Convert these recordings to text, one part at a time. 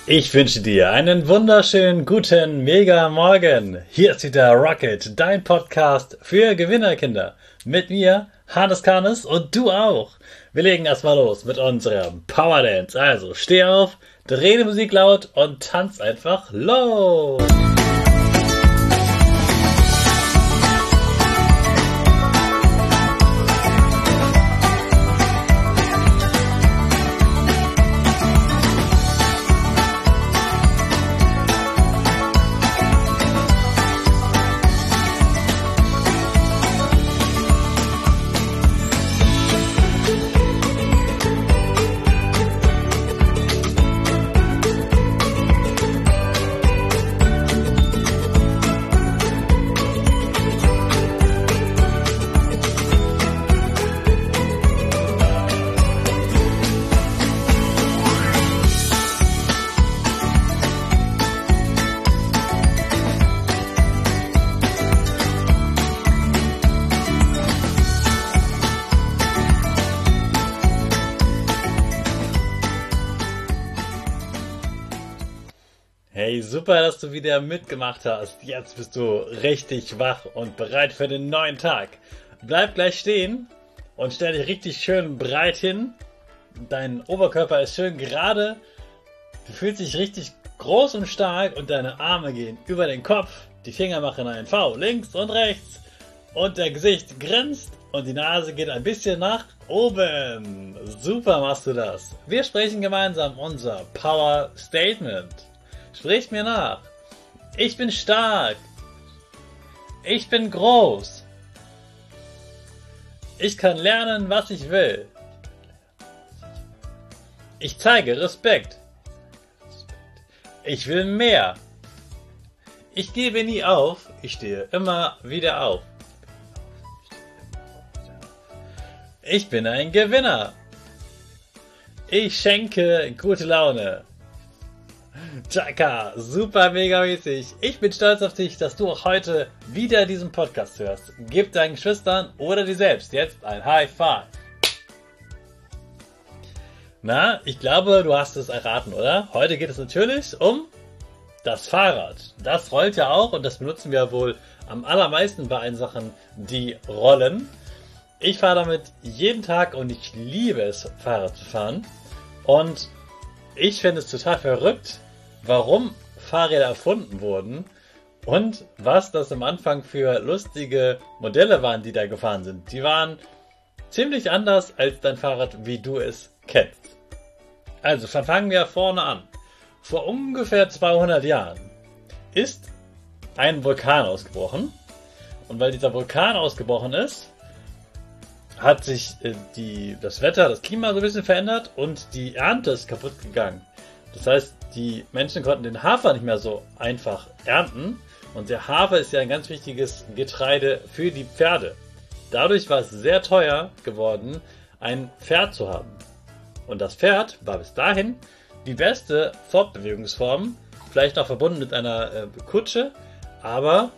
Ich wünsche dir einen wunderschönen guten Mega-Morgen. Hier ist wieder Rocket, dein Podcast für Gewinnerkinder. Mit mir, Hannes Karnes, und du auch. Wir legen erstmal los mit unserem Power Dance. Also steh auf, dreh die Musik laut und tanz einfach los. Hey, super, dass du wieder mitgemacht hast. Jetzt bist du richtig wach und bereit für den neuen Tag. Bleib gleich stehen und stell dich richtig schön breit hin. Dein Oberkörper ist schön gerade. Du fühlst dich richtig groß und stark und deine Arme gehen über den Kopf. Die Finger machen ein V links und rechts und der Gesicht grinst und die Nase geht ein bisschen nach oben. Super machst du das. Wir sprechen gemeinsam unser Power Statement. Sprich mir nach. Ich bin stark. Ich bin groß. Ich kann lernen, was ich will. Ich zeige Respekt. Ich will mehr. Ich gebe nie auf. Ich stehe immer wieder auf. Ich bin ein Gewinner. Ich schenke gute Laune. Chaka, super mega mäßig. Ich bin stolz auf dich, dass du auch heute wieder diesen Podcast hörst. Gib deinen Geschwistern oder dir selbst jetzt ein High Five. Na, ich glaube, du hast es erraten, oder? Heute geht es natürlich um das Fahrrad. Das rollt ja auch und das benutzen wir wohl am allermeisten bei allen Sachen, die rollen. Ich fahre damit jeden Tag und ich liebe es, Fahrrad zu fahren. Und ich finde es total verrückt, warum Fahrräder erfunden wurden und was das am Anfang für lustige Modelle waren, die da gefahren sind. Die waren ziemlich anders als dein Fahrrad, wie du es kennst. Also fangen wir vorne an. Vor ungefähr 200 Jahren ist ein Vulkan ausgebrochen. Und weil dieser Vulkan ausgebrochen ist, hat sich das Wetter, das Klima so ein bisschen verändert und die Ernte ist kaputt gegangen. Das heißt, die Menschen konnten den Hafer nicht mehr so einfach ernten und der Hafer ist ja ein ganz wichtiges Getreide für die Pferde. Dadurch war es sehr teuer geworden, ein Pferd zu haben. Und das Pferd war bis dahin die beste Fortbewegungsform, vielleicht auch verbunden mit einer Kutsche, aber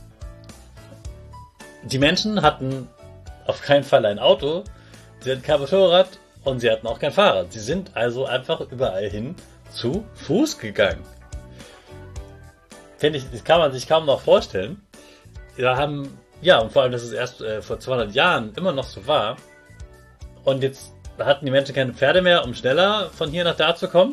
die Menschen hatten auf keinen Fall ein Auto, sie hatten kein Motorrad und sie hatten auch kein Fahrrad. Sie sind also einfach überall hin zu Fuß gegangen. Finde ich, das kann man sich kaum noch vorstellen. Und vor allem, dass es erst vor 200 Jahren immer noch so war. Und jetzt hatten die Menschen keine Pferde mehr, um schneller von hier nach da zu kommen.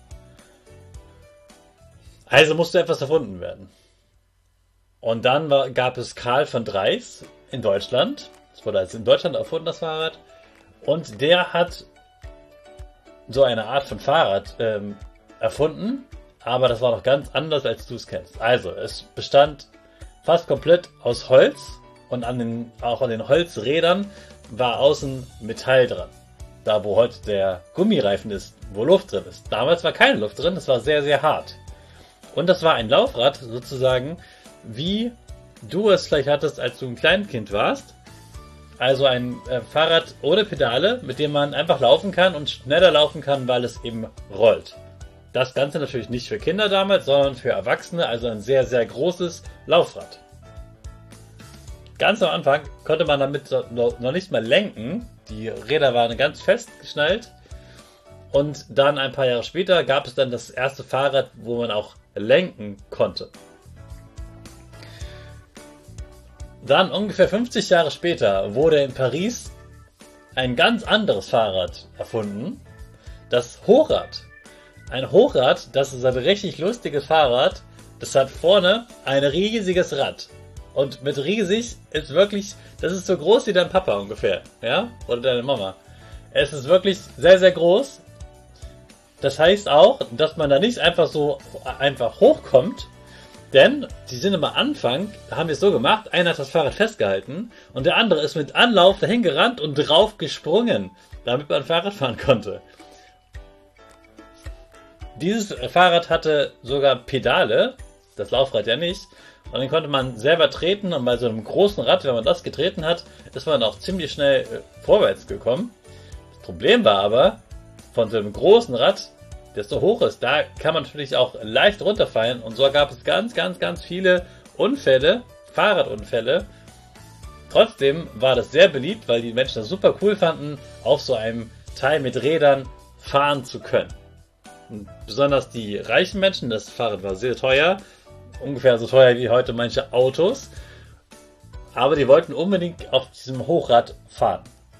Also musste etwas erfunden werden. Und dann gab es Karl von Dreis in Deutschland. Das wurde also in Deutschland erfunden, das Fahrrad. Und der hat so eine Art von Fahrrad erfunden, aber das war noch ganz anders, als du es kennst. Also, es bestand fast komplett aus Holz und auch an den Holzrädern war außen Metall dran. Da, wo heute der Gummireifen ist, wo Luft drin ist. Damals war keine Luft drin, es war sehr, sehr hart. Und das war ein Laufrad sozusagen, wie du es vielleicht hattest, als du ein Kleinkind warst. Also ein Fahrrad ohne Pedale, mit dem man einfach laufen kann und schneller laufen kann, weil es eben rollt. Das Ganze natürlich nicht für Kinder damals, sondern für Erwachsene, also ein sehr, sehr großes Laufrad. Ganz am Anfang konnte man damit noch nicht mal lenken. Die Räder waren ganz fest geschnallt Und dann ein paar Jahre später gab es dann das erste Fahrrad, wo man auch lenken konnte. Dann ungefähr 50 Jahre später wurde in Paris ein ganz anderes Fahrrad erfunden. Das Hochrad. Ein Hochrad, das ist ein richtig lustiges Fahrrad. Das hat vorne ein riesiges Rad. Und mit riesig ist wirklich, das ist so groß wie dein Papa ungefähr. Ja? Oder deine Mama. Es ist wirklich sehr, sehr groß. Das heißt auch, dass man da nicht einfach so einfach hochkommt. Denn die sind am Anfang, haben wir es so gemacht, einer hat das Fahrrad festgehalten und der andere ist mit Anlauf dahin gerannt und drauf gesprungen, damit man Fahrrad fahren konnte. Dieses Fahrrad hatte sogar Pedale, das Laufrad ja nicht, und dann konnte man selber treten und bei so einem großen Rad, wenn man das getreten hat, ist man auch ziemlich schnell vorwärts gekommen. Das Problem war aber, von so einem großen Rad, das so hoch ist, da kann man natürlich auch leicht runterfallen und so gab es ganz, ganz, ganz viele Unfälle, Fahrradunfälle. Trotzdem war das sehr beliebt, weil die Menschen das super cool fanden, auf so einem Teil mit Rädern fahren zu können. Und besonders die reichen Menschen, das Fahrrad war sehr teuer, ungefähr so teuer wie heute manche Autos, aber die wollten unbedingt auf diesem Hochrad fahren.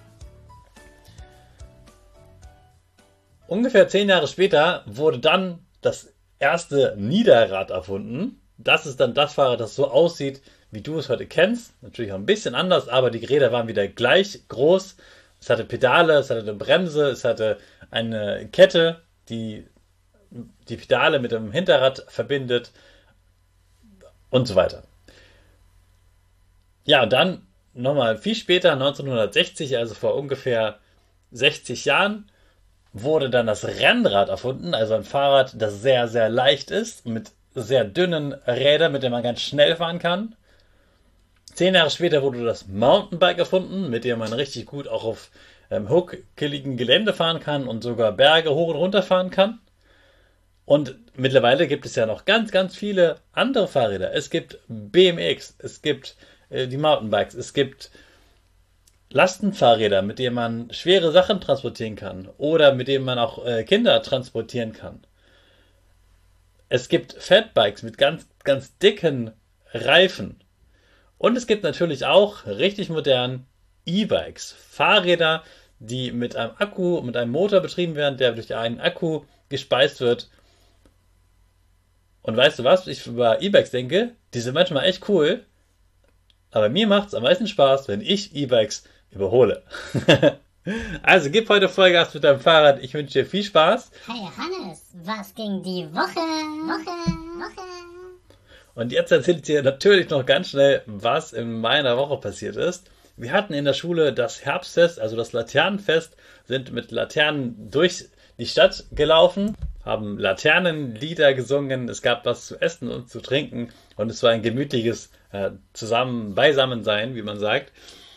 Ungefähr 10 Jahre später wurde dann das erste Niederrad erfunden. Das ist dann das Fahrrad, das so aussieht, wie du es heute kennst. Natürlich auch ein bisschen anders, aber die Räder waren wieder gleich groß. Es hatte Pedale, es hatte eine Bremse, es hatte eine Kette, die die Pedale mit dem Hinterrad verbindet und so weiter. Ja, und dann nochmal viel später, 1960, also vor ungefähr 60 Jahren, wurde dann das Rennrad erfunden, also ein Fahrrad, das sehr, sehr leicht ist, mit sehr dünnen Rädern, mit denen man ganz schnell fahren kann. 10 Jahre später wurde das Mountainbike erfunden, mit dem man richtig gut auch auf huckeligen Gelände fahren kann und sogar Berge hoch und runter fahren kann. Und mittlerweile gibt es ja noch ganz, ganz viele andere Fahrräder. Es gibt BMX, es gibt die Mountainbikes, es gibt Lastenfahrräder, mit denen man schwere Sachen transportieren kann oder mit denen man auch Kinder transportieren kann. Es gibt Fatbikes mit ganz, ganz dicken Reifen. Und es gibt natürlich auch richtig modern E-Bikes, Fahrräder, die mit einem Akku, mit einem Motor betrieben werden, der durch einen Akku gespeist wird. Und weißt du was, ich über E-Bikes denke? Die sind manchmal echt cool, aber mir macht es am meisten Spaß, wenn ich E-Bikes überhole. Also gib heute Vollgas mit deinem Fahrrad. Ich wünsche dir viel Spaß. Hey Hannes, was ging die Woche? Und jetzt erzähle ich dir natürlich noch ganz schnell, was in meiner Woche passiert ist. Wir hatten in der Schule das Herbstfest, also das Laternenfest, sind mit Laternen durch die Stadt gelaufen, haben Laternenlieder gesungen, es gab was zu essen und zu trinken und es war ein gemütliches Beisammensein, wie man sagt.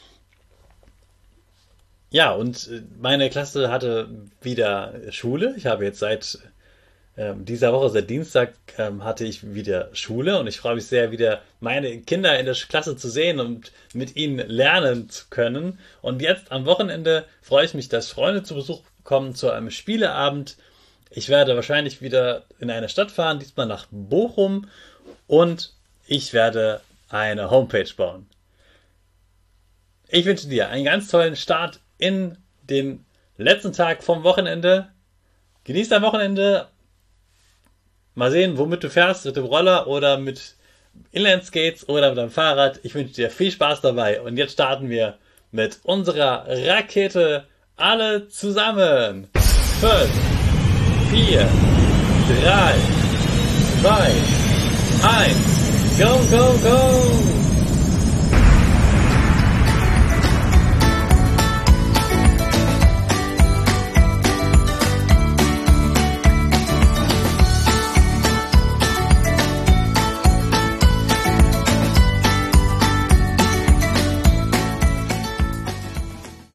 Ja, und meine Klasse hatte wieder Schule. Ich habe jetzt seit dieser Woche, seit Dienstag, hatte ich wieder Schule und ich freue mich sehr, wieder meine Kinder in der Klasse zu sehen und mit ihnen lernen zu können. Und jetzt am Wochenende freue ich mich, dass Freunde zu Besuch kommen zu einem Spieleabend. Ich werde wahrscheinlich wieder in eine Stadt fahren, diesmal nach Bochum, und ich werde eine Homepage bauen. Ich wünsche dir einen ganz tollen Start in den letzten Tag vom Wochenende. Genieß dein Wochenende. Mal sehen, womit du fährst, mit dem Roller oder mit Inlineskates oder mit deinem Fahrrad. Ich wünsche dir viel Spaß dabei. Und jetzt starten wir mit unserer Rakete alle zusammen. 5, 4, 3, 2, 1. Go, go, go!